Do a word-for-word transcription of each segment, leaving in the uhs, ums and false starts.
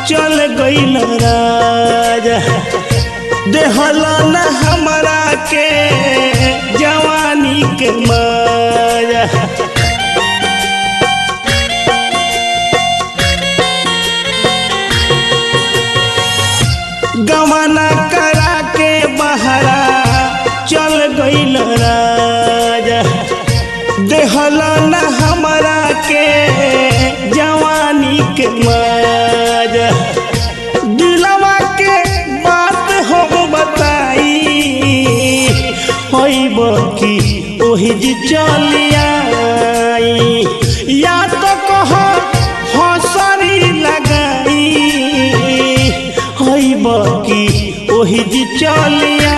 चल गइल राजा देहला न हमरा के जवानी के माया गवाना करा के बहरा चल गइल राजा देहला न हमरा के जवानी के माया दिलवा के बात हो बताई होइब की ओही जी चलिया या तो कह हंसरी लगाई होइब की ओही जी चलिया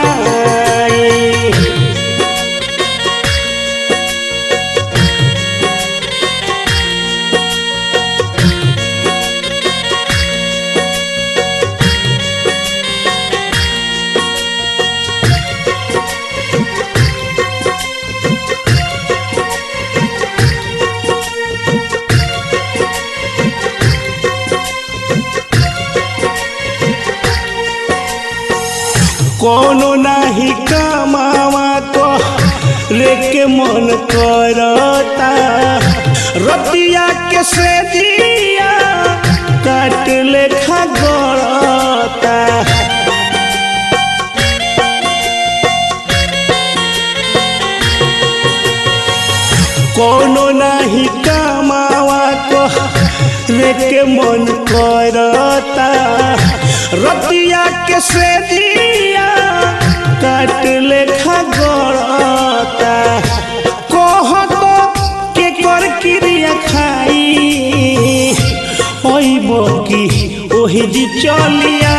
कोनो नाही कमावा को रेके मन करता रतिया के से दिया काट लेखा गड़ता कोनो नाही कमावा को रेके मन करता रतिया के से दिया काट लेखा गड़ता कह तो के कर क्रिया खाई होइब की ओही जी चलिया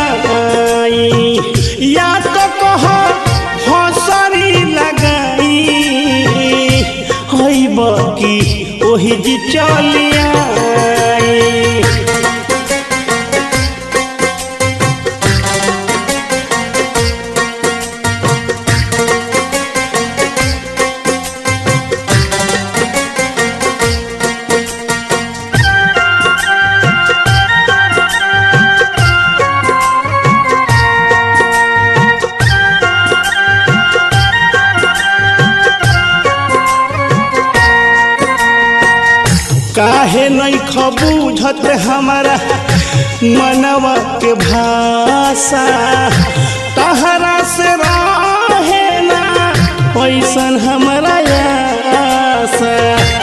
या तो कह हंसरी लगाई होइब की ओही जी चलिया काहे नहीं खबूझत हमारा मनवा के भाषा तहरा से रहे ना पैसन हमारा आशा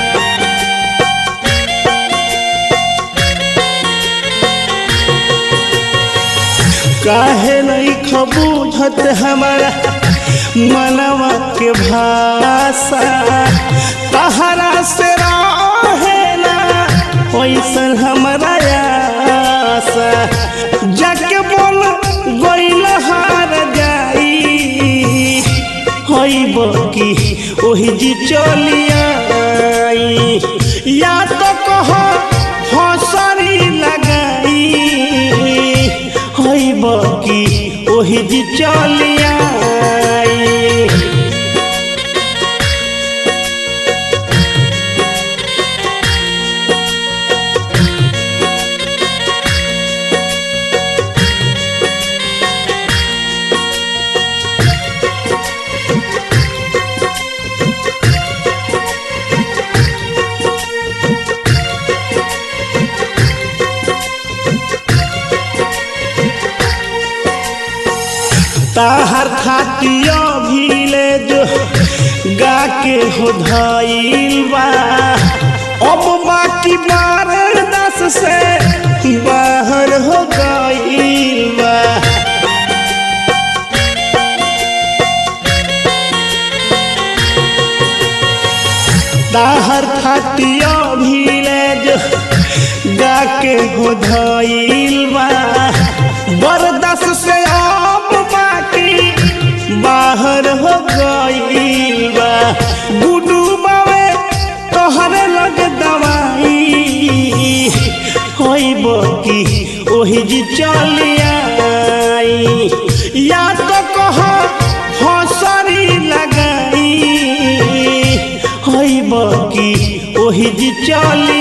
काहे नहीं खबूझत हमारा मनवा के भाषा तहरा से रहे पैसन हमारा आशा जाके बोल गइल हार जाई होइब की ओही जी चलिया या तो कह हंसरी लगाई होइब की ओही जी चलिया ताहर खातिया भीले जो गा के हो धइल बा अब बाकी बारह दस से बाहर हो गइल बा ताहर खातिया भीले जो गा के हो धइल बा बरदस से बाहर हो गइल बा गुडू बावे तोहरे लग दवाई होइब की ओही जी चलिया या तो कह हंसरी लगाई होइब की ओही जी चलिया।